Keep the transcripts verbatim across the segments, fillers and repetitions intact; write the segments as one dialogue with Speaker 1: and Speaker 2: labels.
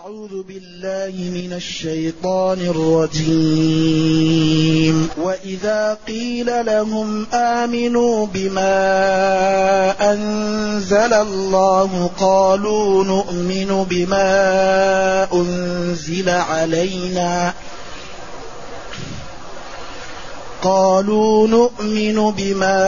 Speaker 1: أعوذ بالله من الشيطان الرجيم. وإذا قيل لهم آمنوا بما أنزل الله قالوا نؤمن بما أنزل علينا قالوا نؤمن بما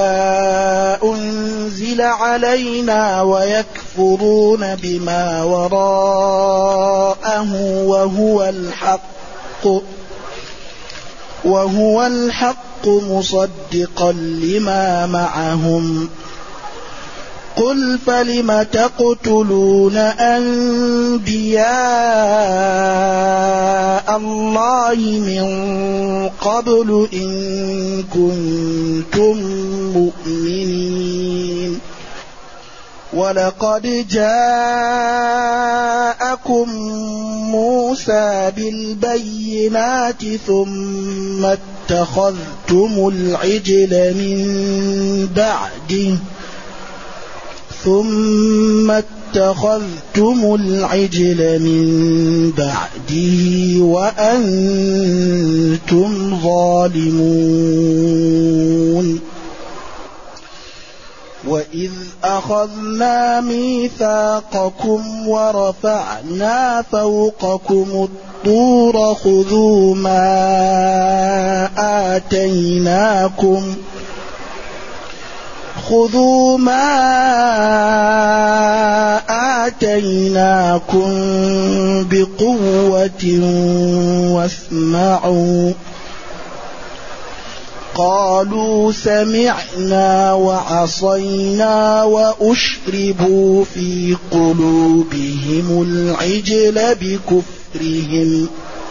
Speaker 1: أنزل علينا ويكفرون بما وراءه وهو الحق وهو الحق مصدقا لما معهم. قل فلم تقتلون أنبياء الله من قبل إن كنتم مؤمنين. ولقد جاءكم موسى بالبينات ثم اتخذتم العجل من بعده ثم اتخذتم العجل من بعده وأنتم ظالمون. وإذ أخذنا ميثاقكم ورفعنا فوقكم الطور خذوا ما آتيناكم خذوا ما آتيناكم بقوة واسمعوا. قالوا سمعنا وعصينا وأشربوا في قلوبهم العجل بكفرهم.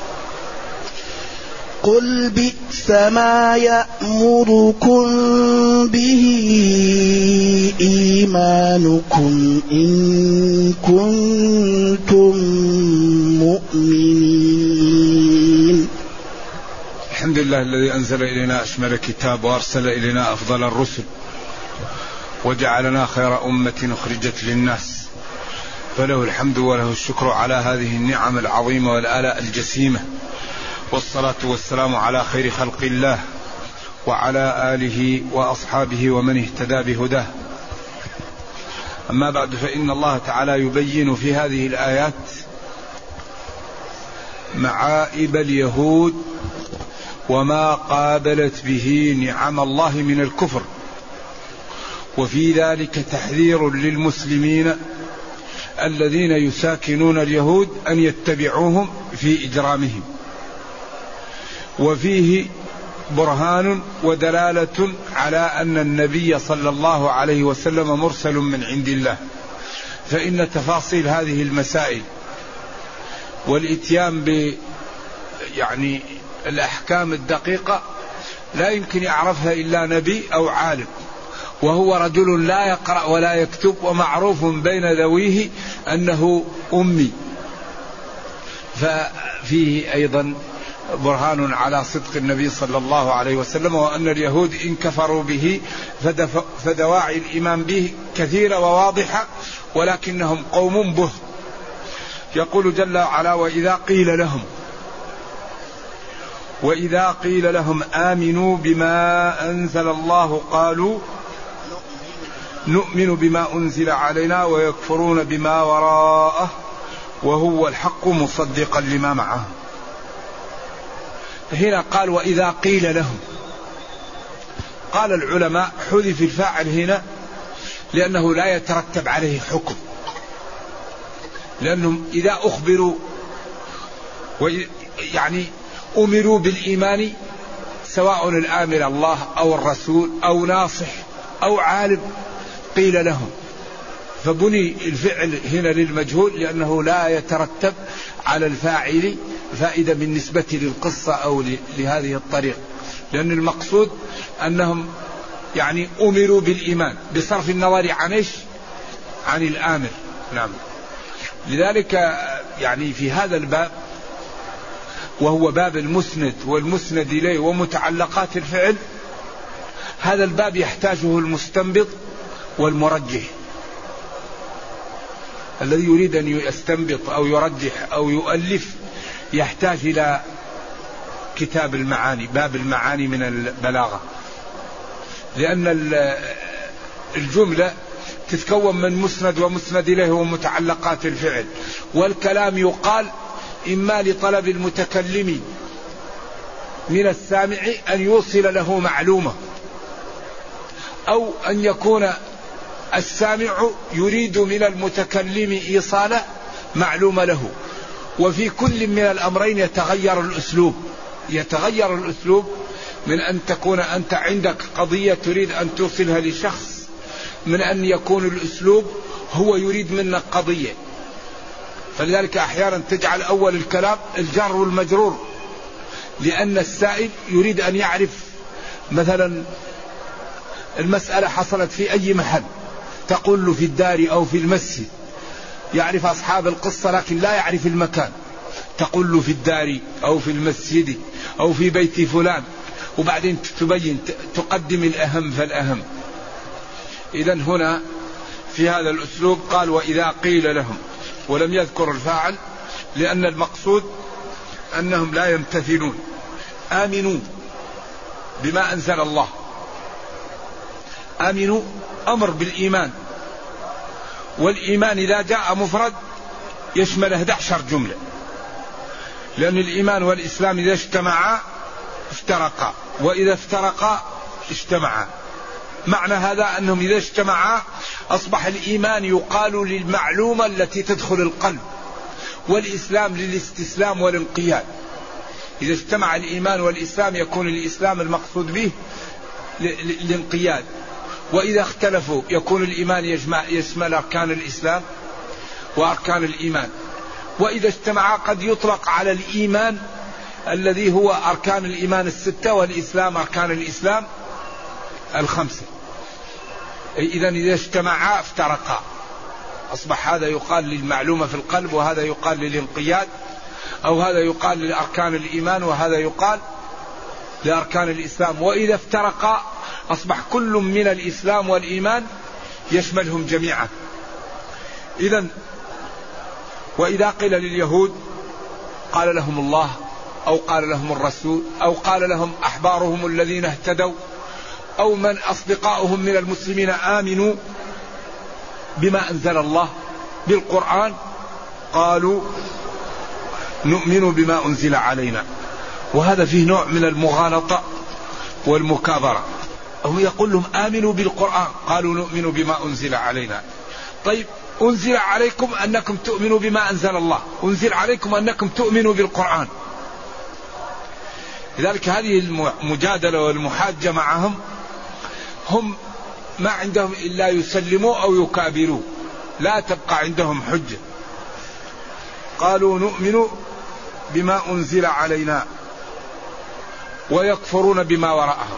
Speaker 1: قل بئس ما يأمركم به إيمانكم إن كنتم مؤمنين.
Speaker 2: الحمد لله الذي أنزل إلينا أشمل كتاب وأرسل إلينا أفضل الرسل وجعلنا خير أمة أخرجت للناس، فله الحمد وله الشكر على هذه النعم العظيمة والآلاء الجسيمة، والصلاة والسلام على خير خلق الله وعلى آله وأصحابه ومن اهتدى بهداه. أما بعد، فإن الله تعالى يبين في هذه الآيات معائب اليهود وما قابلت به نعم الله من الكفر، وفي ذلك تحذير للمسلمين الذين يساكنون اليهود أن يتبعوهم في إجرامهم، وفيه برهان ودلالة على أن النبي صلى الله عليه وسلم مرسل من عند الله، فإن تفاصيل هذه المسائل والإتيان ب يعني الأحكام الدقيقة لا يمكن يعرفها إلا نبي أو عالم، وهو رجل لا يقرأ ولا يكتب، ومعروف بين ذويه أنه أمي، ففيه أيضا برهان على صدق النبي صلى الله عليه وسلم، وأن اليهود إن كفروا به فدواعي الإيمان به كثيرة وواضحة، ولكنهم قوم بهت. يقول جل وعلا: وإذا قيل لهم وإذا قيل لهم آمنوا بما أنزل الله قالوا نؤمن بما أنزل علينا ويكفرون بما وراءه وهو الحق مصدقا لما معه. هنا قال وإذا قيل لهم، قال العلماء حذف الفاعل هنا لأنه لا يترتب عليه حكم، لأنهم إذا أخبروا يعني أمروا بالإيمان، سواء الآمر الله أو الرسول أو ناصح أو عالم، قيل لهم، فبني الفعل هنا للمجهول لأنه لا يترتب على الفاعل فائدة بالنسبة للقصة أو لهذه الطريق، لأن المقصود أنهم يعني أمروا بالإيمان بصرف النظر عن إيش؟ عن الآمر. نعم. لذلك يعني في هذا الباب، وهو باب المسند والمسند إليه ومتعلقات الفعل، هذا الباب يحتاجه المستنبط والمرجح. الذي يريد أن يستنبط أو يرجح أو يؤلف يحتاج إلى كتاب المعاني، باب المعاني من البلاغة، لأن الجملة تتكون من مسند ومسند إليه ومتعلقات الفعل، والكلام يقال إما لطلب المتكلم من السامع أن يوصل له معلومة، أو أن يكون السامع يريد من المتكلم إيصال معلومة له. وفي كل من الأمرين يتغير الأسلوب، يتغير الأسلوب من أن تكون أنت عندك قضية تريد أن توصلها لشخص، من أن يكون الأسلوب هو يريد منك قضية. فلذلك أحيانا تجعل أول الكلام الجار والمجرور، لأن السائل يريد أن يعرف مثلا المسألة حصلت في أي محل، تقول له في الدار أو في المسجد، يعرف أصحاب القصة لكن لا يعرف المكان، تقول له في الدار أو في المسجد أو في بيت فلان، وبعدين تبين تقدم الأهم فالأهم. إذن هنا في هذا الأسلوب قال وإذا قيل لهم، ولم يذكر الفاعل لأن المقصود أنهم لا يمتثلون. آمنوا بما أنزل الله، آمنوا أمر بالإيمان، والإيمان إذا جاء مفرد يشمل إحدى عشرة جملة، لأن الإيمان والإسلام إذا اجتمعا افترقا، وإذا افترقا اجتمعا. معنى هذا أنهم إذا اجتمعا أصبح الإيمان يقال للمعلومة التي تدخل القلب، والإسلام للاستسلام والانقياد. إذا اجتمع الإيمان والإسلام يكون الإسلام المقصود به الانقياد، وإذا اختلفوا يكون الإيمان يجمع يشمل أركان الإسلام وأركان الإيمان. وإذا اجتمعا قد يطلق على الإيمان الذي هو أركان الإيمان الستة، والإسلام أركان الإسلام الخمسة. إذا إذا اجتمعا افترقا، أصبح هذا يقال للمعلومة في القلب، وهذا يقال للانقياد، أو هذا يقال لأركان الإيمان وهذا يقال لأركان الإسلام. وإذا افترقا أصبح كل من الإسلام والإيمان يشملهم جميعا. إذن وإذا قيل لليهود قال لهم الله، أو قال لهم الرسول، أو قال لهم أحبارهم الذين اهتدوا، أو من أصدقائهم من المسلمين آمنوا بما أنزل الله بالقرآن، قالوا نؤمن بما أنزل علينا. وهذا فيه نوع من المغالطة والمكابرة. هو يقول لهم آمنوا بالقرآن، قالوا نؤمن بما أنزل علينا. طيب أنزل عليكم أنكم تؤمنوا بما أنزل الله، أنزل عليكم أنكم تؤمنوا بالقرآن. لذلك هذه المجادلة والمحاجة معهم هم ما عندهم إلا يسلموا أو يكابروا، لا تبقى عندهم حجة. قالوا نؤمن بما أنزل علينا ويكفرون بما وراءه،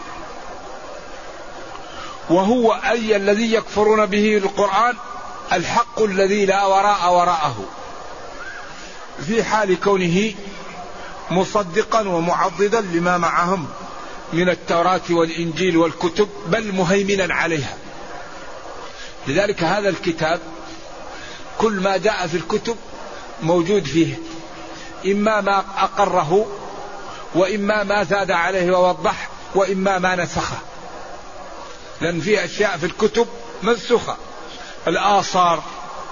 Speaker 2: وهو أي الذي يكفرون به القرآن الحق الذي لا وراء وراءه، في حال كونه مصدقا ومعضدا لما معهم من التوراة والإنجيل والكتب، بل مهيمنا عليها. لذلك هذا الكتاب كل ما جاء في الكتب موجود فيه، إما ما أقره، وإما ما زاد عليه ووضح، وإما ما نسخه. لأن فيه أشياء في الكتب منسوخة، الآثار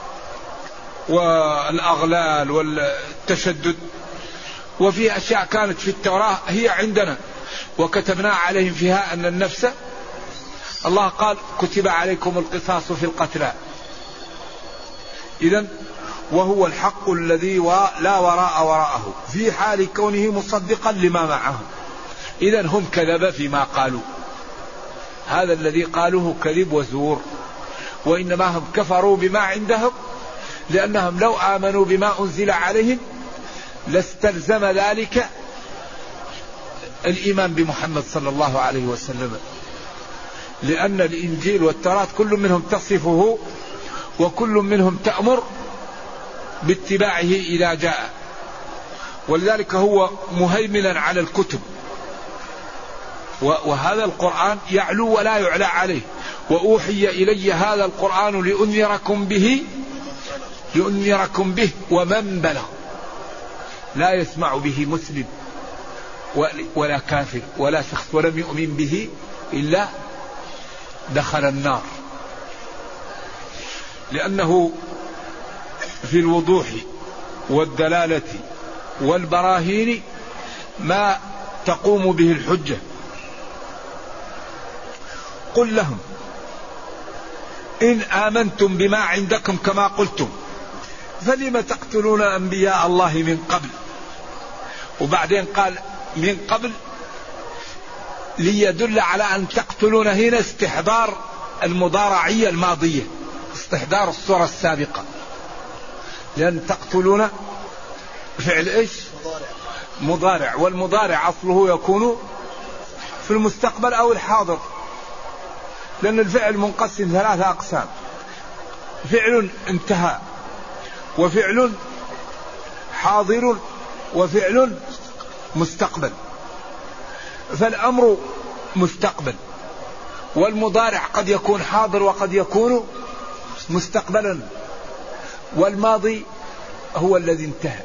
Speaker 2: والأغلال والتشدد، وفي أشياء كانت في التوراة هي عندنا وكتبنا عليهم فيها أن النفس، الله قال كتب عليكم القصاص في القتلى. إذن وهو الحق الذي لا وراء وراءه، في حال كونه مصدقا لما معهم. إذن هم كذب فيما قالوا، هذا الذي قالوه كذب وزور، وإنما هم كفروا بما عندهم، لأنهم لو آمنوا بما أنزل عليهم لاستلزم ذلك الإيمان بمحمد صلى الله عليه وسلم، لأن الإنجيل والتوراة كل منهم تصفه وكل منهم تأمر باتباعه إذا جاء، ولذلك هو مهيمنا على الكتب. وهذا القرآن يعلو ولا يعلى عليه، وأوحي إلي هذا القرآن لأنذركم به لأنذركم به ومن بلغ، لا يسمع به مسلم ولا كافر ولا شخص ولم يؤمن به إلا دخل النار، لأنه في الوضوح والدلالة والبراهين ما تقوم به الحجة. قل لهم إن آمنتم بما عندكم كما قلتم فلم تقتلون أنبياء الله من قبل. وبعدين قال من قبل ليدل على أن تقتلون هنا استحضار المضارعية الماضية، استحضار الصورة السابقة، لأن تقتلون فعل إيش؟ مضارع، والمضارع أصله يكون في المستقبل أو الحاضر، لأن الفعل منقسم ثلاثة أقسام: فعل انتهى، وفعل حاضر، وفعل مستقبل. فالأمر مستقبل، والمضارع قد يكون حاضر وقد يكون مستقبلا، والماضي هو الذي انتهى.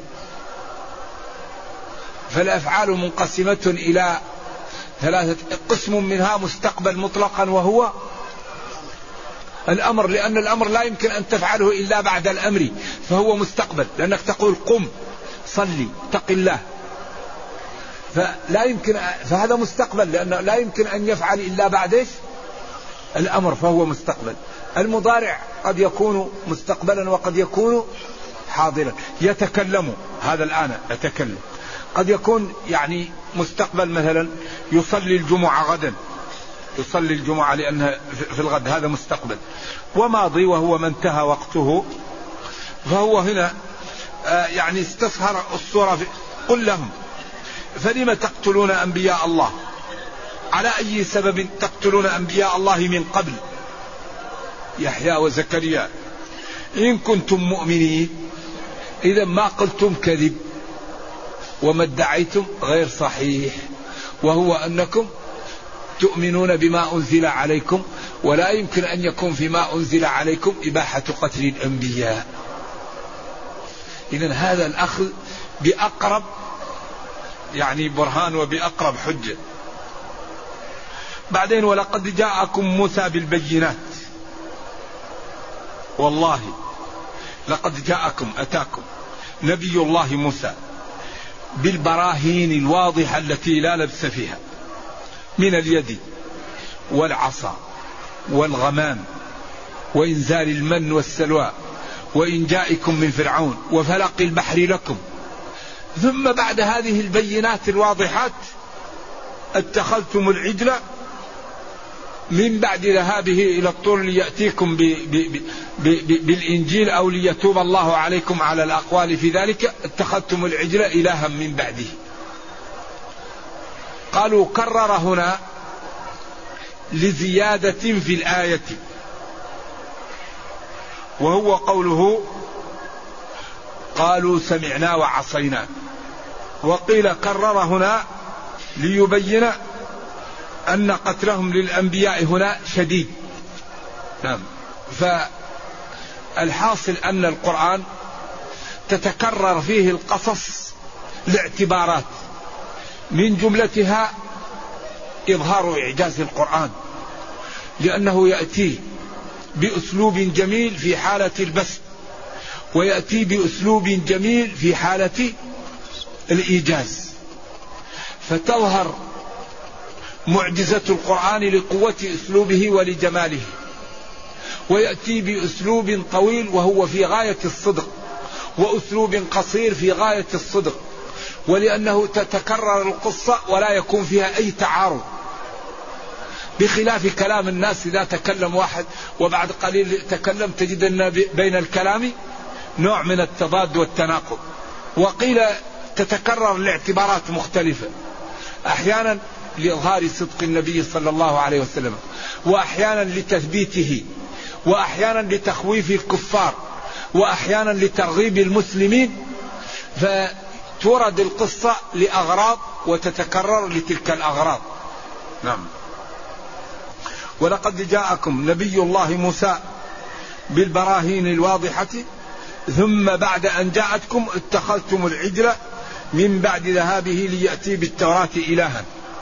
Speaker 2: فالأفعال منقسمة إلى ثلاثة، قسم منها مستقبل مطلقا وهو الأمر، لأن الأمر لا يمكن أن تفعله إلا بعد الأمر، فهو مستقبل، لأنك تقول قم صلي اتق الله، فلا يمكن، فهذا مستقبل لأنه لا يمكن أن يفعل إلا بعد إيش؟ الأمر، فهو مستقبل. المضارع قد يكون مستقبلا وقد يكون حاضرا. يتكلم، هذا الآن يتكلم، قد يكون يعني مستقبل، مثلا يصلي الجمعة غدا، يصلي الجمعة لأنها في الغد، هذا مستقبل. وماضي وهو ما انتهى وقته، فهو هنا يعني استصهر الصورة في قل لهم فلم تقتلون أنبياء الله، على أي سبب تقتلون أنبياء الله من قبل يحيى وزكريا إن كنتم مؤمنين؟ إذا ما قلتم كذب وما ادعيتم غير صحيح، وهو أنكم تؤمنون بما أنزل عليكم، ولا يمكن أن يكون فيما أنزل عليكم إباحة قتل الأنبياء. إذن هذا الأخذ بأقرب يعني برهان وبأقرب حجة. بعدين ولقد جاءكم موسى بالبينات، والله لقد جاءكم أتاكم نبي الله موسى بالبراهين الواضحة التي لا لبس فيها، من اليد والعصا والغمام وإنزال المن والسلوى وإنجائكم من فرعون وفلق البحر لكم. ثم بعد هذه البينات الواضحات اتخذتم العجل من بعد ذهابه إلى الطور ليأتيكم ب ب ب بالإنجيل أو ليتوب الله عليكم على الأقوال في ذلك. اتخذتم العجل إلها من بعده. قالوا كرر هنا لزيادة في الآية، وهو قوله قالوا سمعنا وعصينا. وقيل كرر هنا ليبين أن قتلهم للأنبياء هنا شديد. نعم. فالحاصل أن القرآن تتكرر فيه القصص لاعتبارات، من جملتها إظهار إعجاز القرآن، لأنه يأتي بأسلوب جميل في حالة البسط، ويأتي بأسلوب جميل في حالة الإيجاز، فتظهر معجزة القرآن لقوة أسلوبه ولجماله. ويأتي بأسلوب طويل وهو في غاية الصدق، وأسلوب قصير في غاية الصدق، ولأنه تتكرر القصة ولا يكون فيها أي تعارض، بخلاف كلام الناس إذا تكلم واحد وبعد قليل تكلم تجد أن بين الكلام نوع من التضاد والتناقض. وقيل تتكرر لاعتبارات مختلفة، أحيانا لإظهار صدق النبي صلى الله عليه وسلم، وأحيانا لتثبيته، وأحيانا لتخويف الكفار، وأحيانا لترغيب المسلمين. فتورد القصة لأغراض وتتكرر لتلك الأغراض. نعم. ولقد جاءكم نبي الله موسى بالبراهين الواضحة ثم بعد أن جاءتكم اتخذتم العجل من بعد ذهابه ليأتي بالتوراة إلها،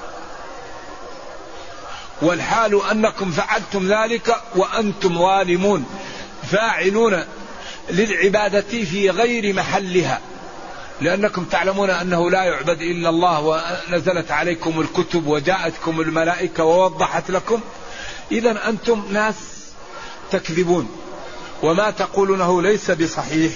Speaker 2: والحال أنكم فعلتم ذلك وأنتم ظالمون فاعلون للعبادة في غير محلها، لأنكم تعلمون أنه لا يعبد إلا الله، ونزلت عليكم الكتب وجاءتكم الملائكة ووضحت لكم. إذن أنتم ناس تكذبون، وما تقولونه ليس بصحيح.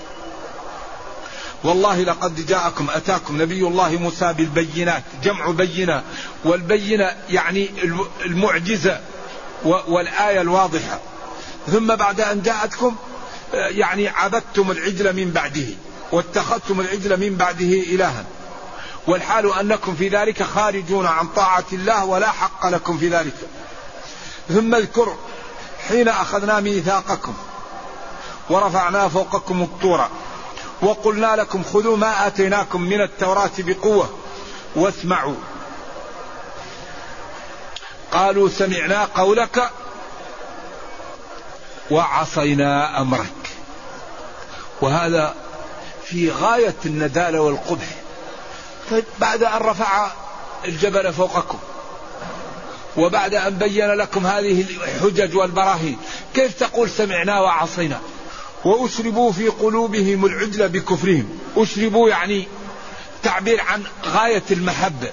Speaker 2: والله لقد جاءكم أتاكم نبي الله موسى بالبينات، جمع بينة، والبينة يعني المعجزة والآية الواضحة، ثم بعد أن جاءتكم يعني عبدتم العجل من بعده واتخذتم العجل من بعده إلها، والحال أنكم في ذلك خارجون عن طاعة الله ولا حق لكم في ذلك. ثم اذكر حين أخذنا ميثاقكم ورفعنا فوقكم الطور وقلنا لكم خذوا ما آتيناكم من التوراة بقوة واسمعوا، قالوا سمعنا قولك وعصينا أمرك. وهذا في غاية الندالة والقبح. طيب بعد أن رفع الجبل فوقكم وبعد أن بين لكم هذه الحجج والبراهين، كيف تقول سمعنا وعصينا؟ وأشربوا في قلوبهم العجل بكفرهم. أشربوا يعني تعبير عن غاية المحبة،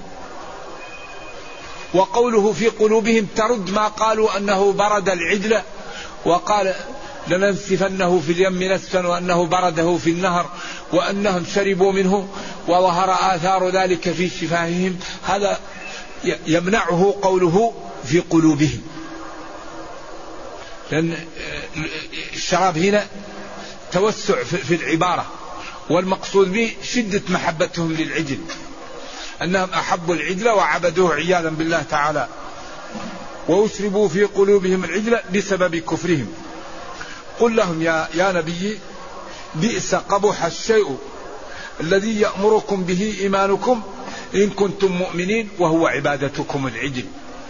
Speaker 2: وقوله في قلوبهم ترد ما قالوا أنه برد العجل وقال لننسفنه في اليم نسفا وأنه برده في النهر وأنهم شربوا منه وظهر آثار ذلك في شفاههم. هذا يمنعه قوله في قلوبهم، لأن الشراب هنا توسع في العبارة، والمقصود به شدة محبتهم للعجل، أنهم أحبوا العجل وعبدوه عياذا بالله تعالى. وأشربوا في قلوبهم العجل بسبب كفرهم. قل لهم يا, يا نبي بئس قبح الشيء الذي يأمركم به إيمانكم إن كنتم مؤمنين وهو عبادتكم العجل.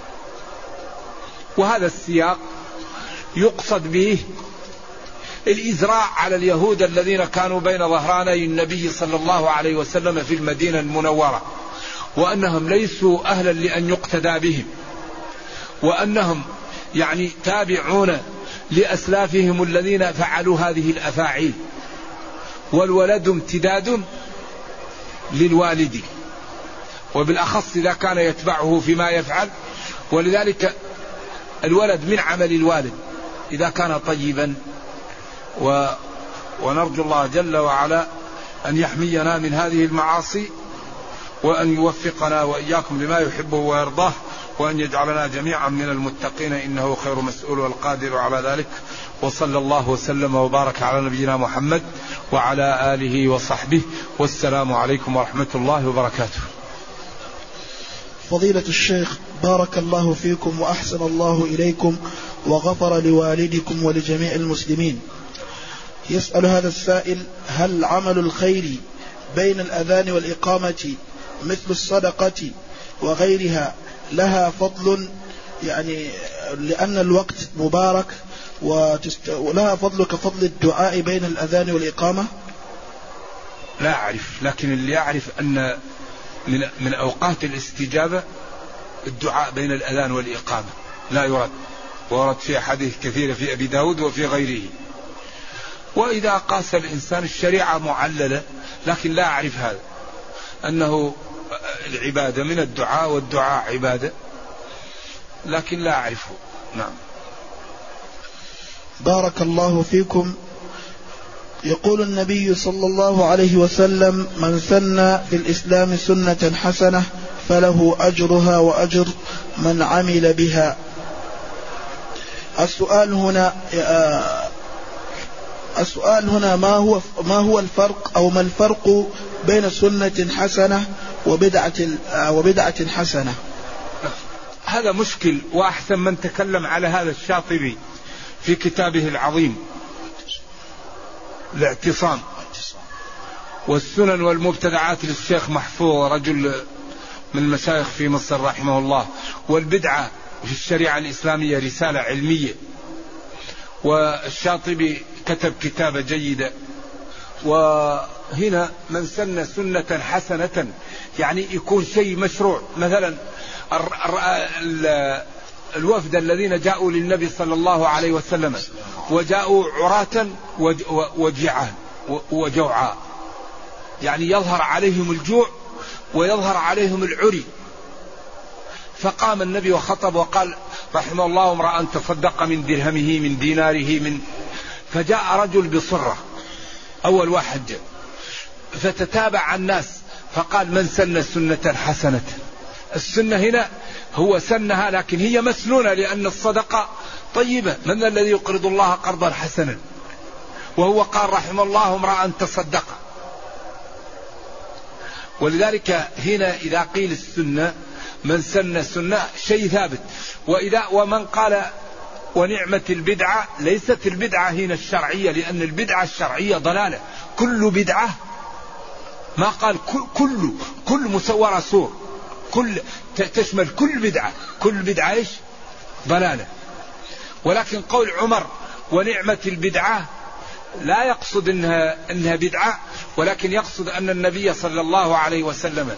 Speaker 2: وهذا السياق يقصد به الإزراع على اليهود الذين كانوا بين ظهراني النبي صلى الله عليه وسلم في المدينة المنورة، وأنهم ليسوا أهلا لأن يقتدى بهم، وأنهم يعني تابعون لأسلافهم الذين فعلوا هذه الأفاعيل، والولد امتداد للوالد، وبالأخص إذا كان يتبعه فيما يفعل. ولذلك الولد من عمل الوالد إذا كان طيبا، و ونرجو الله جل وعلا أن يحمينا من هذه المعاصي، وأن يوفقنا وإياكم لما يحبه ويرضاه، وأن يجعلنا جميعا من المتقين إنه خير مسؤول والقادر على ذلك. وصلى الله وسلم وبارك على نبينا محمد وعلى آله وصحبه، والسلام عليكم ورحمة الله وبركاته.
Speaker 1: فضيلة الشيخ بارك الله فيكم وأحسن الله إليكم وغفر لوالدكم ولجميع المسلمين. يسأل هذا السائل: هل عمل الخير بين الأذان والإقامة مثل الصدقة وغيرها لها فضل، يعني لأن الوقت مبارك وتست... ولها فضل كفضل الدعاء بين الأذان والإقامة؟
Speaker 2: لا أعرف، لكن اللي يعرف أن من, من أوقات الاستجابة الدعاء بين الأذان والإقامة لا يرد، ورد في حديث كثيرة في أبي داود وفي غيره. وإذا قاس الإنسان الشريعة معللة، لكن لا أعرف هذا أنه العبادة من الدعاء والدعاء عبادة، لكن لا أعرفه. نعم.
Speaker 1: بارك الله فيكم. يقول النبي صلى الله عليه وسلم: من سن في الإسلام سنة حسنة فله أجرها وأجر من عمل بها. السؤال هنا السؤال هنا ما هو ما هو الفرق أو ما الفرق بين سنة حسنة وبدعة وبدعة حسنة؟
Speaker 2: هذا مشكل، وأحسن من تكلم على هذا الشاطبي في كتابه العظيم الاعتصام. والسنن والمبتدعات للشيخ محفوظ رجل من المشايخ في مصر رحمه الله. والبدعة في الشريعة الإسلامية رسالة علمية، والشاطبي كتب كتابة جيدة وهنا من سن سنة حسنة يعني يكون شيء مشروع. مثلا الوفد الذين جاءوا للنبي صلى الله عليه وسلم وجاءوا عراة وجيعان وجوعاء، يعني يظهر عليهم الجوع ويظهر عليهم العري، فقام النبي وخطب وقال رحمه الله امرأ تصدق من درهمه من ديناره من، فجاء رجل بصرة أول واحد جاء فتتابع الناس فقال من سن سنة حسنة. السنة هنا هو سنها لكن هي مسنونة لأن الصدقة طيبة. من الذي يقرض الله قرضا حسنا؟ وهو قال رحمه الله امرأ تصدق. ولذلك هنا إذا قيل السنة من سن سنة شيء ثابت. وإذا ومن قال ونعمة البدعة، ليست البدعة هنا الشرعية، لأن البدعة الشرعية ضلالة. كل بدعة، ما قال كل كل, كل مسورة سور، كل تشمل كل بدعة، كل بدعة إيش؟ ضلالة. ولكن قول عمر ونعمة البدعة لا يقصد إنها, إنها بدعة، ولكن يقصد أن النبي صلى الله عليه وسلم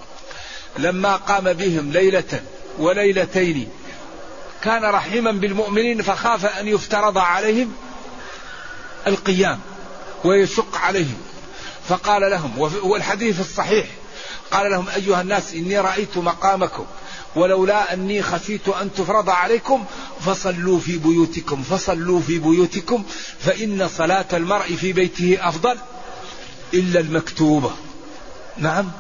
Speaker 2: لما قام بهم ليلة وليلتين كان رحيما بالمؤمنين فخاف أن يفترض عليهم القيام ويشق عليهم، فقال لهم، والحديث الصحيح قال لهم أيها الناس إني رأيت مقامكم ولولا أني خشيت أن تفرض عليكم فصلوا في بيوتكم فصلوا في بيوتكم فإن صلاة المرء في بيته أفضل إلا المكتوبة. نعم،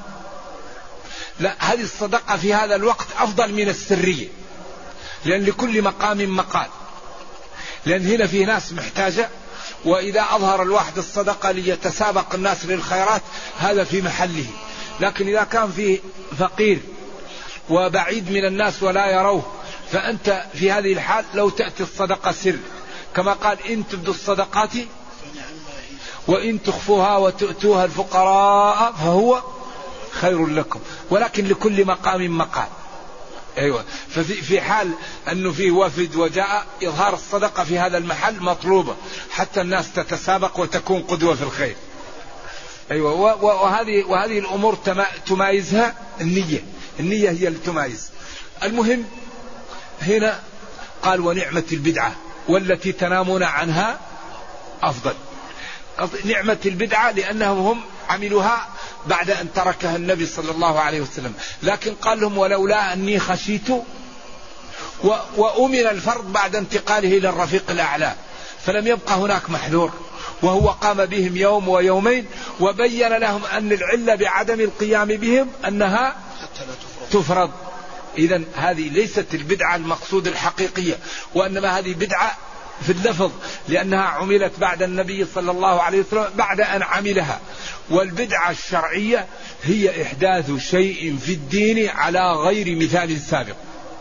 Speaker 2: لا، هذه الصدقة في هذا الوقت أفضل من السرية، لأن لكل مقام مقال، لأن هنا في ناس محتاجة، وإذا أظهر الواحد الصدقة ليتسابق الناس للخيرات هذا في محله. لكن إذا كان فيه فقير وبعيد من الناس ولا يروه، فأنت في هذه الحال لو تأتي الصدقة سر، كما قال إن تبدوا الصدقات وإن تخفوها وتؤتوها الفقراء فهو خير لكم، ولكن لكل مقام مقال. أيوة، ففي في حال أنه فيه وفد وجاء إظهار الصدقة في هذا المحل مطلوبة حتى الناس تتسابق وتكون قدوة في الخير. أيوة، وهذه وهذه الأمور تمايزها النية، النية هي اللي تمايز. المهم هنا قال ونعمة البدعة والتي تنامون عنها أفضل. نعمة البدعة لأنهم هم عملوها بعد أن تركها النبي صلى الله عليه وسلم، لكن قال لهم ولولا أني خشيت، وأمن الفرض بعد انتقاله إلى الرفيق الأعلى، فلم يبقى هناك محذور، وهو قام بهم يوم ويومين وبين لهم أن العلة بعدم القيام بهم أنها تفرض. إذن هذه ليست البدعة المقصود الحقيقية، وإنما هذه بدعة في اللفظ لأنها عملت بعد النبي صلى الله عليه وسلم بعد أن عملها. والبدعة الشرعية هي إحداث شيء في الدين على غير مثال سابق،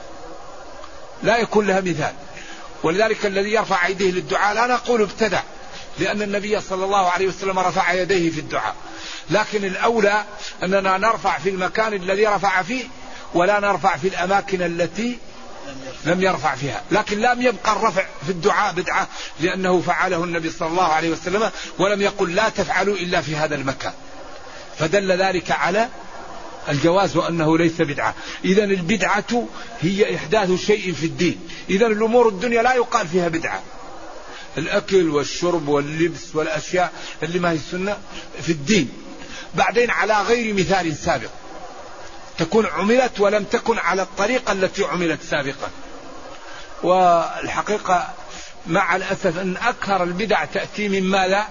Speaker 2: لا يكون لها مثال. ولذلك الذي يرفع يديه للدعاء لا نقول ابتدع، لأن النبي صلى الله عليه وسلم رفع يديه في الدعاء، لكن الأولى أننا نرفع في المكان الذي رفع فيه ولا نرفع في الأماكن التي لم يرفع فيها. لكن لم يبقى الرفع في الدعاء بدعة، لأنه فعله النبي صلى الله عليه وسلم ولم يقل لا تفعلوا إلا في هذا المكان، فدل ذلك على الجواز وأنه ليس بدعة. إذن البدعة هي إحداث شيء في الدين. إذن الأمور الدنيا لا يقال فيها بدعة، الأكل والشرب واللبس والأشياء اللي ما هي السنة في الدين بعدين على غير مثال سابق، تكون عملت ولم تكن على الطريقة التي عملت سابقا. والحقيقة مع الأسف أن أكثر البدع تأتي من ما لا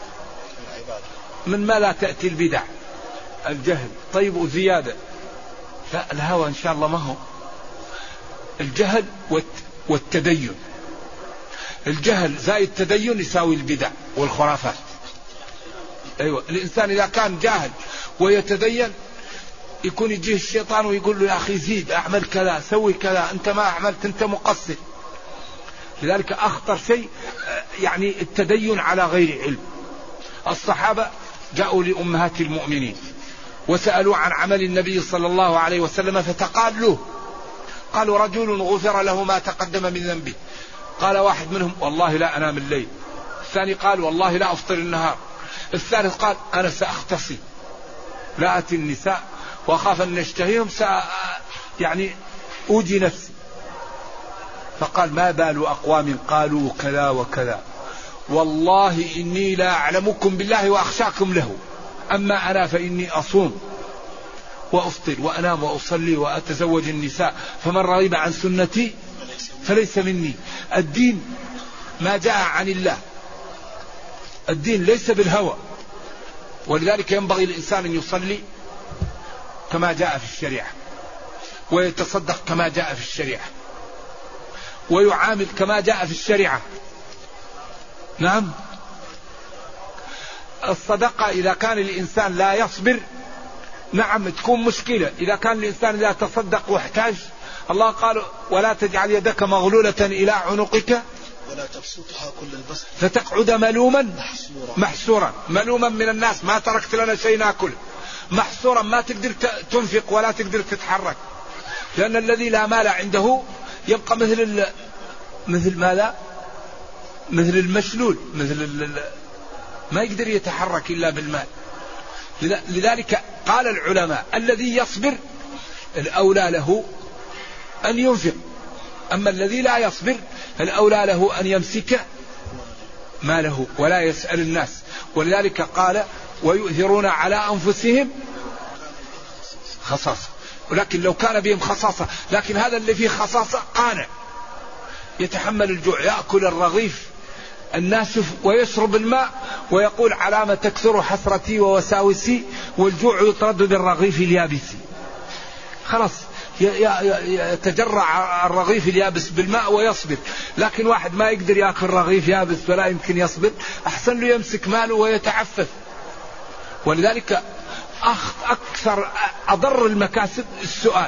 Speaker 2: من ما لا تأتي البدع، الجهل. طيب وزيادة، لا، الهوى إن شاء الله ما هو الجهل والتدين. الجهل زائد التدين يساوي البدع والخرافات. أيوة، الإنسان إذا كان جاهل ويتدين يكون يجيه الشيطان ويقول له يا أخي زيد، أعمل كذا، سوي كذا، أنت ما أعملت، أنت مقصر. لذلك أخطر شيء يعني التدين على غير علم. الصحابة جاءوا لأمهات المؤمنين وسألوا عن عمل النبي صلى الله عليه وسلم فتقال له، قالوا رجل غفر له ما تقدم من ذنبه. قال واحد منهم والله لا أنام الليل، الثاني قال والله لا أفطر النهار، الثالث قال أنا سأختصي لا أتي النساء وأخاف أن نشتهيهم سأ يعني أوجي نفسي. فقال ما بال أقوام قالوا كذا وكذا والله إني لا أعلمكم بالله وأخشاكم له، أما أنا فإني أصوم وأفطر وأنام وأصلي وأتزوج النساء، فمن رغب عن سنتي فليس مني. الدين ما جاء عن الله، الدين ليس بالهوى. ولذلك ينبغي الإنسان أن يصلي كما جاء في الشريعة، ويتصدق كما جاء في الشريعة، ويعامل كما جاء في الشريعة. نعم، الصدقة إذا كان الإنسان لا يصبر نعم تكون مشكلة. إذا كان الإنسان لا تصدق واحتاج، الله قال ولا تجعل يدك مغلولة إلى عنقك
Speaker 1: ولا تبسطها كل البسط
Speaker 2: فتقعد ملوما
Speaker 1: محسورا.
Speaker 2: محسورا ملوما من الناس، ما تركت لنا شيء ناكل، محسورا ما تقدر تنفق ولا تقدر تتحرك. لأن الذي لا مال عنده يبقى مثل ال... مثل ماذا؟ مثل المشلول، مثل ال... ما يقدر يتحرك إلا بالمال. لذلك قال العلماء الذي يصبر الأولى له أن ينفق، أما الذي لا يصبر الأولى له أن يمسك ماله ولا يسأل الناس. ولذلك قال ويؤثرون على أنفسهم خصاصة، ولكن لو كان بهم خصاصة، لكن هذا اللي فيه خصاصة قانع يتحمل الجوع، يأكل الرغيف الناشف ويشرب الماء ويقول علامة تكثر حسرتي ووساوسي والجوع يطرد بالرغيف اليابس. خلاص يتجرع الرغيف اليابس بالماء ويصبر. لكن واحد ما يقدر يأكل رغيف يابس ولا يمكن يصبر، أحسن له يمسك ماله ويتعفف. ولذلك أكثر أضر المكاسب السؤال.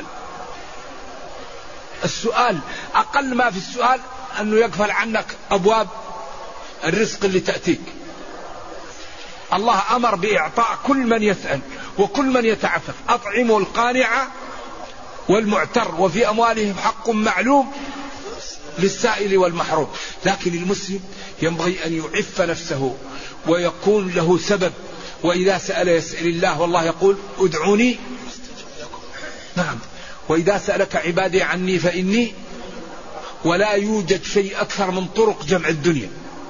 Speaker 2: السؤال أقل ما في السؤال أنه يقفل عنك أبواب الرزق اللي تأتيك. الله أمر بإعطاء كل من يسأل وكل من يتعفف. أطعموا القانع والمعتر وفي أموالهم حق معلوم للسائل والمحروم. لكن المسلم ينبغي أن يعف نفسه ويكون له سبب، وإذا سأل يسأل الله، والله يقول ادعوني. نعم، وإذا سألك عبادي عني فإني، ولا يوجد شيء أكثر من طرق جمع الدنيا.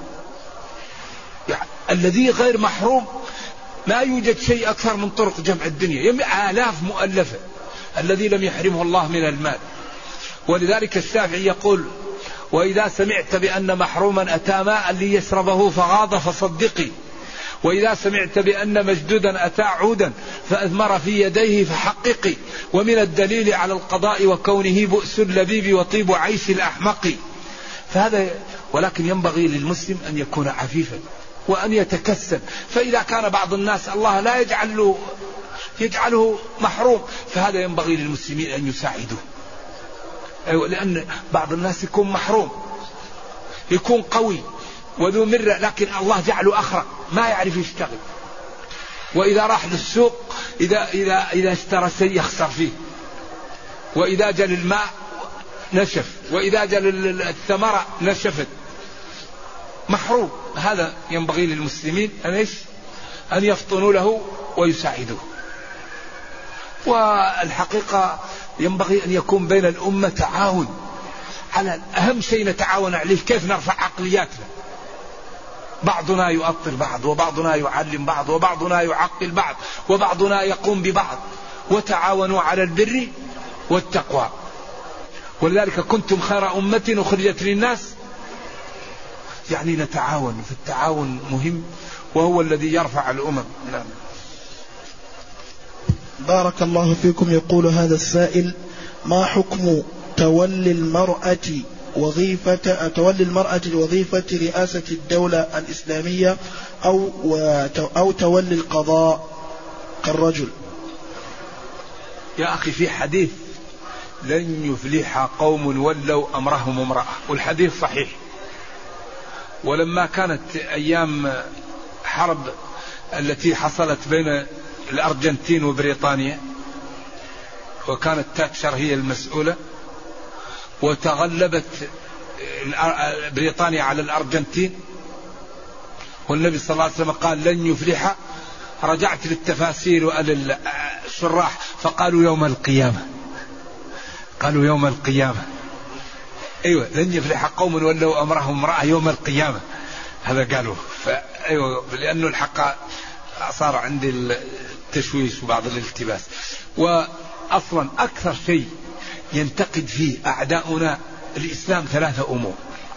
Speaker 2: يعني الذي غير محروم ما يوجد شيء أكثر من طرق جمع الدنيا، آلاف مؤلفة الذي لم يحرمه الله من المال. ولذلك الشافعي يقول وإذا سمعت بأن محروما أتى ماء ليشربه فغاض فصدقي، وإذا سمعت بأن مجدودا أتى عودا فأثمر في يديه فحققي، ومن الدليل على القضاء وكونه بؤس اللبيب وطيب عيش الأحمق. فهذا ولكن ينبغي للمسلم أن يكون عفيفا وأن يتكسب. فإذا كان بعض الناس الله لا يجعله يجعله محروم، فهذا ينبغي للمسلمين أن يساعدوه. أيوة، لأن بعض الناس يكون محروم، يكون قوي وذو مرة، لكن الله جعله أخرق ما يعرف يشتغل. وإذا راح للسوق إذا إذا إذا اشترى شيء يخسر فيه، وإذا جل الماء نشف، وإذا جل الثمرة نشفت، محروم. هذا ينبغي للمسلمين أن إيش؟ أن يفطنوا له ويساعدوه. والحقيقة ينبغي أن يكون بين الأمة تعاون على أهم شيء نتعاون عليه، كيف نرفع عقلياتنا. بعضنا يؤطر بعض، وبعضنا يعلم بعض، وبعضنا يعقل بعض، وبعضنا يقوم ببعض. وتعاونوا على البر والتقوى. ولذلك كنتم خير أمة أخرجت للناس. يعني نتعاون، في التعاون مهم وهو الذي يرفع الأمم. نعم.
Speaker 1: بارك الله فيكم. يقول هذا السائل: ما حكم تولي المرأة وظيفة تولي المرأة وظيفة رئاسة الدولة الإسلامية أو أو تولي القضاء كالرجل؟
Speaker 2: يا أخي في حديث لن يفلح قوم ولوا أمرهم امرأة، والحديث صحيح. ولما كانت أيام حرب التي حصلت بين الأرجنتين وبريطانيا، وكانت تاتشر هي المسؤولة، وتغلبت بريطانيا على الأرجنتين، والنبي صلى الله عليه وسلم قال لن يفلح. رجعت للتفاسير والشراح فقالوا يوم القيامة، قالوا يوم القيامة. أيوة لن يفلح قوم ولوا أمرهم امرأة يوم القيامة، هذا قالوا. أيوة لأنه الحق صار عندي التشويش وبعض الالتباس. وأصلا أكثر شيء ينتقد فيه أعداؤنا الإسلام ثلاثة أمور: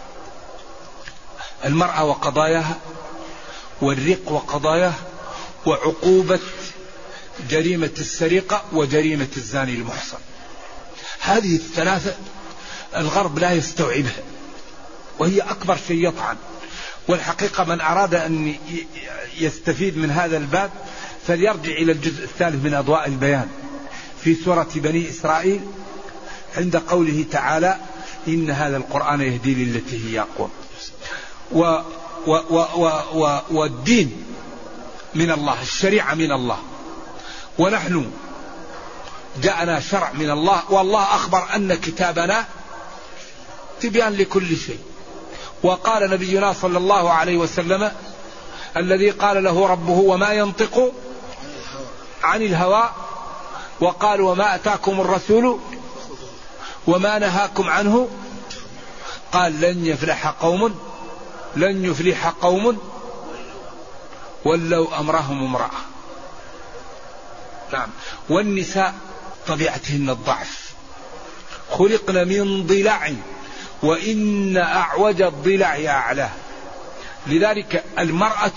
Speaker 2: المرأة وقضاياها، والرق وقضاياه، وعقوبة جريمة السرقة وجريمة الزاني المحصن. هذه الثلاثة الغرب لا يستوعبها، وهي أكبر شيء يطعن. والحقيقة من أراد أن يستفيد من هذا الباب فليرجع إلى الجزء الثالث من أضواء البيان في سورة بني إسرائيل عند قوله تعالى: إن هذا القرآن يهدي للتي هي أقوم. و و و و و والدين من الله، الشريعة من الله، ونحن جاءنا شرع من الله، والله أخبر أن كتابنا تبيان لكل شيء. وقال نبينا صلى الله عليه وسلم: الذي قال له ربه وما ينطق عن الهوى، وقال وما أتاكم الرسول وما نهاكم عنه، قال لن يفلح قوم لن يفلح قوم ولوا أمرهم امرأة. نعم. والنساء طبيعتهن الضعف، خلقن من ضلع وإن أعوج الضلع أعلاه. لذلك المرأة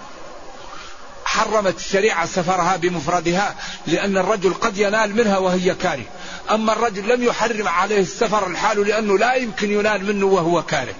Speaker 2: حرمت الشريعة سفرها بمفردها، لأن الرجل قد ينال منها وهي كاره، أما الرجل لم يحرم عليه السفر الحال لأنه لا يمكن ينال منه وهو كاره.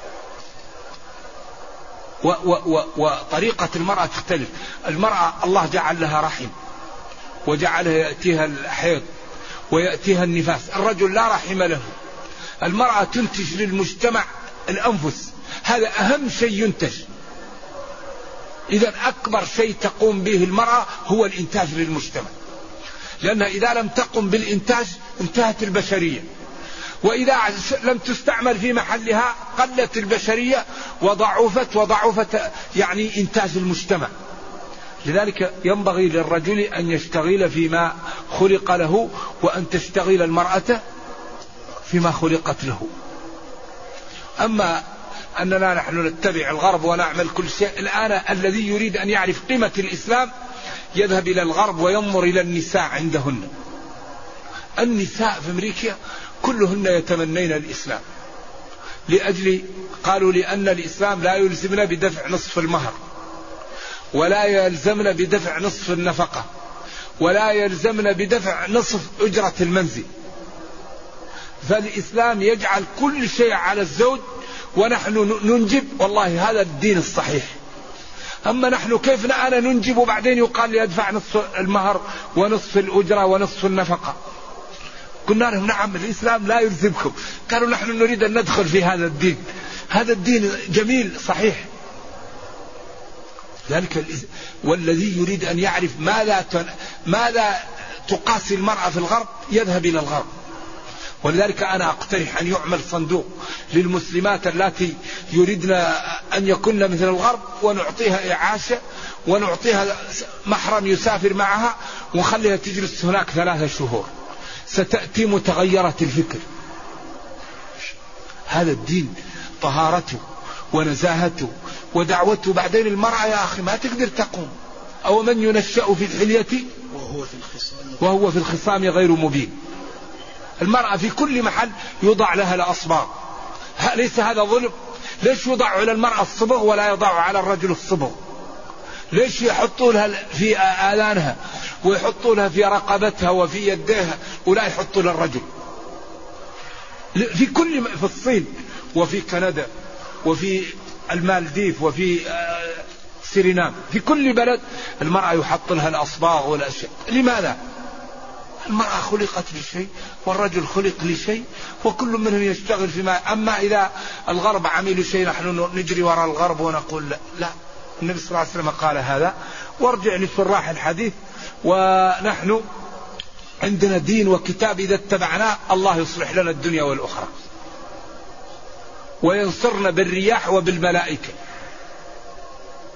Speaker 2: وطريقة المرأة تختلف. المرأة الله جعل لها رحم، وجعلها يأتيها الحيض ويأتيها النفاس. الرجل لا رحم له. المرأة تنتج للمجتمع الأنفس، هذا أهم شيء ينتج. إذا أكبر شيء تقوم به المرأة هو الإنتاج للمجتمع، لأنها إذا لم تقم بالإنتاج انتهت البشرية، وإذا لم تستعمل في محلها قلت البشرية وضعفت وضعفت يعني إنتاج المجتمع. لذلك ينبغي للرجل أن يشتغل فيما خلق له، وأن تشتغل المرأة فيما خلقت له. أما أننا نحن نتبع الغرب ونعمل كل شيء، الآن الذي يريد أن يعرف قيمة الإسلام يذهب إلى الغرب وينظر إلى النساء عندهن. النساء في أمريكا كلهن يتمنين الإسلام، لأجل قالوا لأن الإسلام لا يلزمنا بدفع نصف المهر، ولا يلزمنا بدفع نصف النفقة، ولا يلزمنا بدفع نصف أجرة المنزل. فالإسلام يجعل كل شيء على الزوج ونحن ننجب. والله هذا الدين الصحيح. أما نحن كيف أنا ننجب وبعدين يقال لي أدفع نصف المهر ونصف الأجرة ونصف النفقة؟ قلنا لهم نعم الإسلام لا يلزمكم. قالوا نحن نريد أن ندخل في هذا الدين، هذا الدين جميل صحيح. ذلك والذي يريد أن يعرف ماذا ماذا تقاسي المرأة في الغرب يذهب إلى الغرب. ولذلك أنا أقترح أن يعمل صندوق للمسلمات التي يريدن أن يكن مثل الغرب، ونعطيها إعاشة ونعطيها محرم يسافر معها، ونخليها تجلس هناك ثلاثة شهور، ستأتي متغيرة الفكر. هذا الدين طهارته ونزاهته ودعوته. بعدين المرأة يا أخي ما تقدر تقوم. أو من ينشأ في الحلية
Speaker 1: وهو في الخصام
Speaker 2: وهو في الخصام غير مبين. المرأة في كل محل يوضع لها الأصباغ، ليس هذا ظلم؟ ليش يوضع على المرأة الصبغ ولا يضع على الرجل الصبغ؟ ليش يحطوا لها في آذانها ويحطوا لها في رقبتها وفي يديها ولا يحطوا للرجل؟ في كل في الصين وفي كندا وفي المالديف وفي سيرينام، في كل بلد المرأة يحط لها الأصباغ والأشياء. لماذا؟ المرأة خلقت لشيء والرجل خلق لشيء، وكل منهم يشتغل فيما. أما إذا الغرب عملوا شيء نحن نجري وراء الغرب ونقول لا, لا. النبي صلى الله عليه وسلم قال هذا. وارجع لشراح الحديث. ونحن عندنا دين وكتاب إذا اتبعناه الله يصلح لنا الدنيا والأخرى، وينصرنا بالرياح وبالملائكة.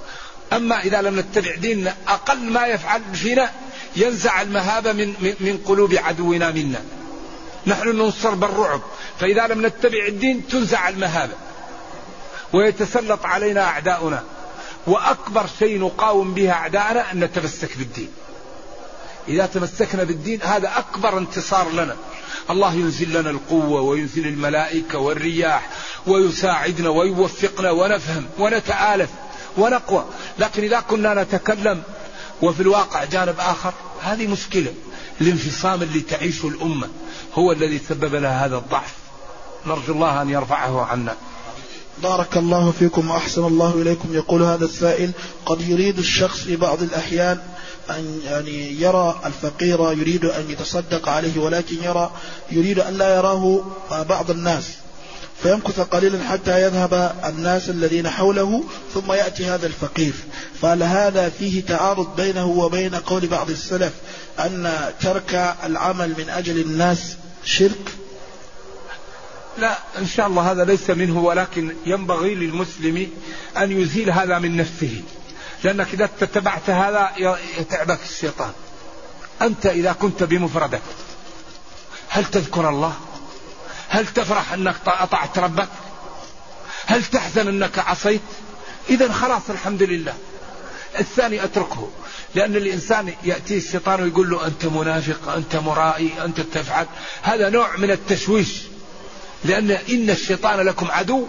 Speaker 2: أما إذا لم نتبع ديننا أقل ما يفعل فينا ينزع المهابة من, من قلوب عدونا منا. نحن ننصر بالرعب، فإذا لم نتبع الدين تنزع المهابة ويتسلط علينا أعداؤنا. وأكبر شيء نقاوم به أعداءنا أن نتمسك بالدين. إذا تمسكنا بالدين هذا أكبر انتصار لنا. الله ينزل لنا القوة وينزل الملائكة والرياح ويساعدنا ويوفقنا ونفهم ونتآلف ونقوى. لكن إذا كنا نتكلم وفي الواقع جانب آخر هذه مشكلة. الانفصام اللي تعيشه الأمة هو الذي سبب لها هذا الضعف. نرجو الله أن يرفعه عنا.
Speaker 1: بارك الله فيكم وأحسن الله إليكم. يقول هذا السائل: قد يريد الشخص في بعض الأحيان أن يعني يرى الفقير يريد أن يتصدق عليه، ولكن يرى يريد أن لا يراه بعض الناس، فيمكث قليلا حتى يذهب الناس الذين حوله ثم يأتي هذا الفقير. فهل هذا فيه تعارض بينه وبين قول بعض السلف أن ترك العمل من أجل الناس شرك؟
Speaker 2: لا، إن شاء الله هذا ليس منه، ولكن ينبغي للمسلم أن يزيل هذا من نفسه، لأنك إذا اتبعت هذا يتعبك الشيطان. أنت إذا كنت بمفردك هل تذكر الله؟ هل تفرح أنك أطعت ربك؟ هل تحزن أنك عصيت؟ إذن خلاص الحمد لله. الثاني أتركه، لأن الإنسان يأتي الشيطان ويقول له أنت منافق، أنت مرائي، أنت تفعل. هذا نوع من التشويش، لأن إن الشيطان لكم عدو.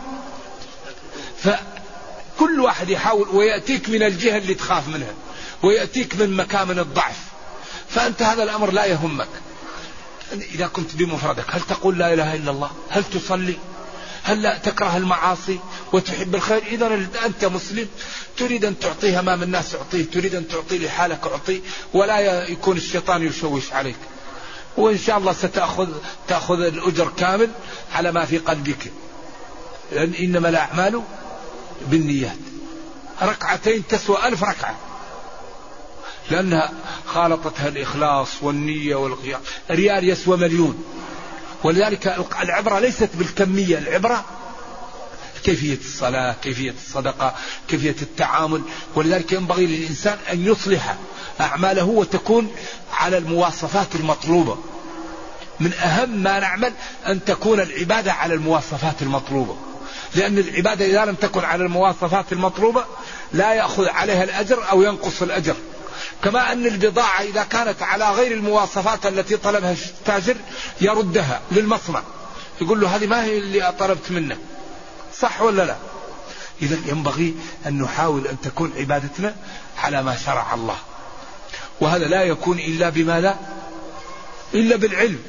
Speaker 2: فكل واحد يحاول ويأتيك من الجهة اللي تخاف منها، ويأتيك من مكامن الضعف، فأنت هذا الأمر لا يهمك. إذا كنت بمفردك هل تقول لا إله إلا الله؟ هل تصلي؟ هل لا تكره المعاصي وتحب الخير؟ إذا أنت مسلم، تريد أن تعطيه أمام الناس أعطيه، تريد أن تعطي لحالك أعطيه، ولا يكون الشيطان يشوش عليك. وإن شاء الله ستأخذ تأخذ الأجر كامل على ما في قلبك، لأن إنما الأعمال بالنيات. ركعتين تسوى ألف ركعة، لأنها خالطتها الإخلاص والنية والقيام. ريال يسوى مليون. ولذلك العبرة ليست بالكمية، العبرة كيفية الصلاة، كيفية الصدقة، كيفية التعامل. ولذلك ينبغي للإنسان أن يصلح أعماله وتكون على المواصفات المطلوبة. من أهم ما نعمل أن تكون العبادة على المواصفات المطلوبة، لأن العبادة إذا لم تكن على المواصفات المطلوبة لا يأخذ عليها الأجر أو ينقص الأجر. كما أن البضاعة إذا كانت على غير المواصفات التي طلبها التاجر يردها للمصنع، يقول له هذه ما هي اللي طلبت منه، صح ولا لا؟ إذا ينبغي أن نحاول أن تكون عبادتنا على ما شرع الله، وهذا لا يكون إلا بماذا؟ إلا بالعلم.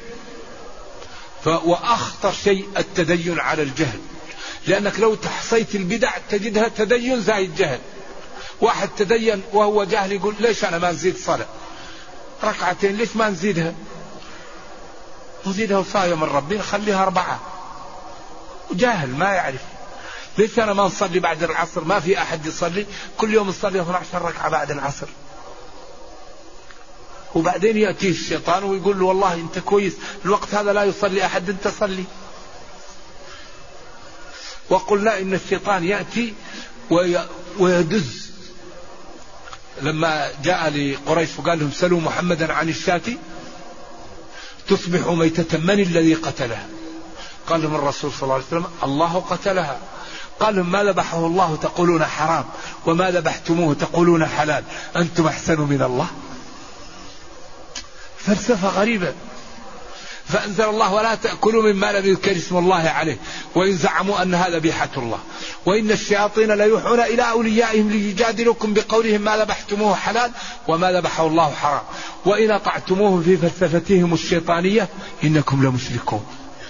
Speaker 2: وأخطر شيء التدين على الجهل، لأنك لو تحصيت البدع تجدها تدين زائد جهل. واحد تدين وهو جاهل يقول ليش أنا ما نزيد صلاة ركعتين، ليش ما نزيدها؟ نزيدها وصاية من ربي خليها أربعة. جاهل ما يعرف. ليش أنا ما نصلي بعد العصر؟ ما في أحد يصلي، كل يوم نصلي اثنتي عشرة ركعة بعد العصر. وبعدين يأتيه الشيطان ويقول له والله أنت كويس، الوقت هذا لا يصلي أحد، أنت صلي. وقلنا إن الشيطان يأتي ويدز. لما جاء لقريش وقال لهم سلوا محمدا عن الشاة تصبح ميتة، من الذي قتلها؟ قال لهم الرسول صلى الله عليه وسلم الله قتلها. قال لهم ما ذبحه الله تقولون حرام، وما ذبحتموه تقولون حلال، أنتم أحسن من الله. فلسفة غريبة. فأنزل الله ولا تأكلوا مما لم يذكر اسم الله عليه وإن زعموا أن هذا ذبيحة الله وإن الشياطين ليوحون إلى أوليائهم ليجادلوكم بقولهم ما ذبحتموه حلال وما ذبحه الله حرام وإن أطعتموه في فلسفتهم الشيطانية إنكم لمشركون.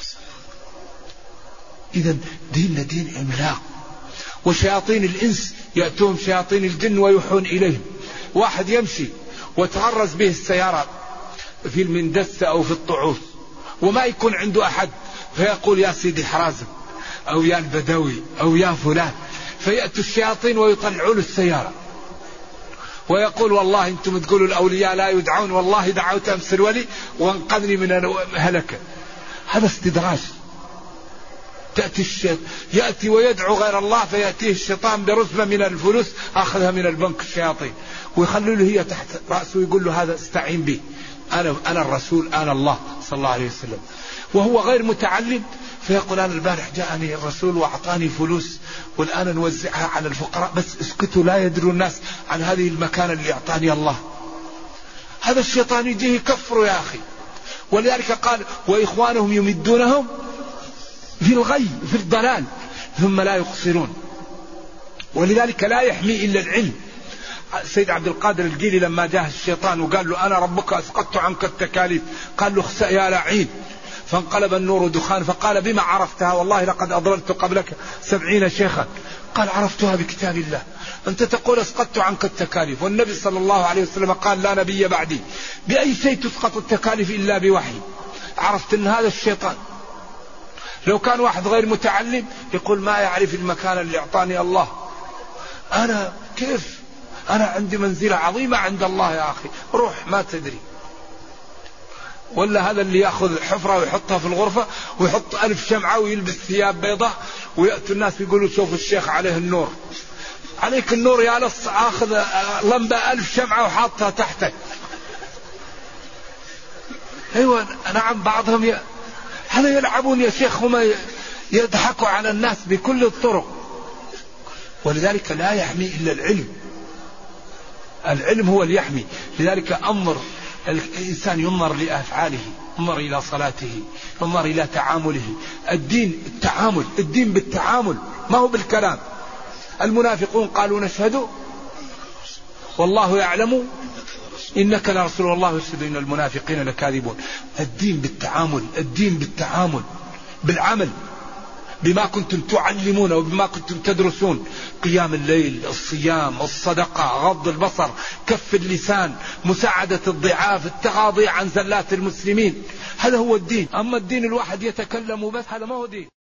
Speaker 2: إذن ديننا دين عملاق. وشياطين الإنس يأتون شياطين الجن ويوحون إليهم. واحد يمشي وتغرز به السيارة في المندسة أو في الطعوس وما يكون عنده أحد، فيقول يا سيدي حرازم أو يا البدوي أو يا فلان، فيأتوا الشياطين ويطلعون السيارة ويقول والله أنتم تقولوا الأولياء لا يدعون، والله دعوت أمس الولي وانقذني من هلكة. هذا استدراج. تأتي الشيطان يأتي ويدعو غير الله فيأتيه الشيطان برزمة من الفلوس أخذها من البنك الشياطين ويخلوا له هي تحت رأسه ويقول له هذا استعين به، أنا أنا الرسول أنا الله صلى الله عليه وسلم، وهو غير متعلم فيقول أنا البارح جاءني الرسول وأعطاني فلوس والآن نوزعها على الفقراء، بس اسكتوا لا يدروا الناس عن هذه المكانة اللي أعطاني الله. هذا الشيطان يجيه يكفر يا أخي. ولذلك قال وإخوانهم يمدونهم في الغي في الضلال ثم لا يقصرون. ولذلك لا يحمي إلا العلم. سيد عبد القادر الجيلي لما جاء الشيطان وقال له أنا ربك أسقطت عنك التكاليف، قال له اخسأ يا لعين، فانقلب النور دخان، فقال بما عرفتها؟ والله لقد أضللت قبلك سبعين شيخا. قال عرفتها بكتاب الله. أنت تقول أسقطت عنك التكاليف، والنبي صلى الله عليه وسلم قال لا نبي بعدي. بأي شيء تسقط التكاليف إلا بوحي؟ عرفت أن هذا الشيطان. لو كان واحد غير متعلم يقول ما يعرف المكان اللي أعطاني الله، أنا كيف أنا عندي منزلة عظيمة عند الله يا أخي، روح ما تدري. ولا هذا اللي يأخذ حفرة ويحطها في الغرفة ويحط ألف شمعة ويلبس ثياب بيضاء ويأتوا الناس يقولوا شوف الشيخ عليه النور. عليك النور يا لص، أخذ لمبة ألف شمعة وحاطها تحتك. أيوة نعم بعضهم ي... هذا يلعبون يا شيخ، هم يضحكوا على الناس بكل الطرق. ولذلك لا يحمي إلا العلم. العلم هو اللي يحمي. لذلك أمر الإنسان ينظر لأفعاله، ينظر إلى صلاته، ينظر إلى تعامله. الدين التعامل، الدين بالتعامل ما هو بالكلام. المنافقون قالوا نشهد والله يعلم إنك لرسول الله يشهد إن المنافقين لكاذبون. الدين بالتعامل، الدين بالتعامل بالعمل بما كنتم تعلمون وبما كنتم تدرسون. قيام الليل، الصيام، الصدقة، غض البصر، كف اللسان، مساعدة الضعاف، التغاضي عن زلات المسلمين، هذا هو الدين. أما الدين الواحد يتكلم بس هذا ما هو دين.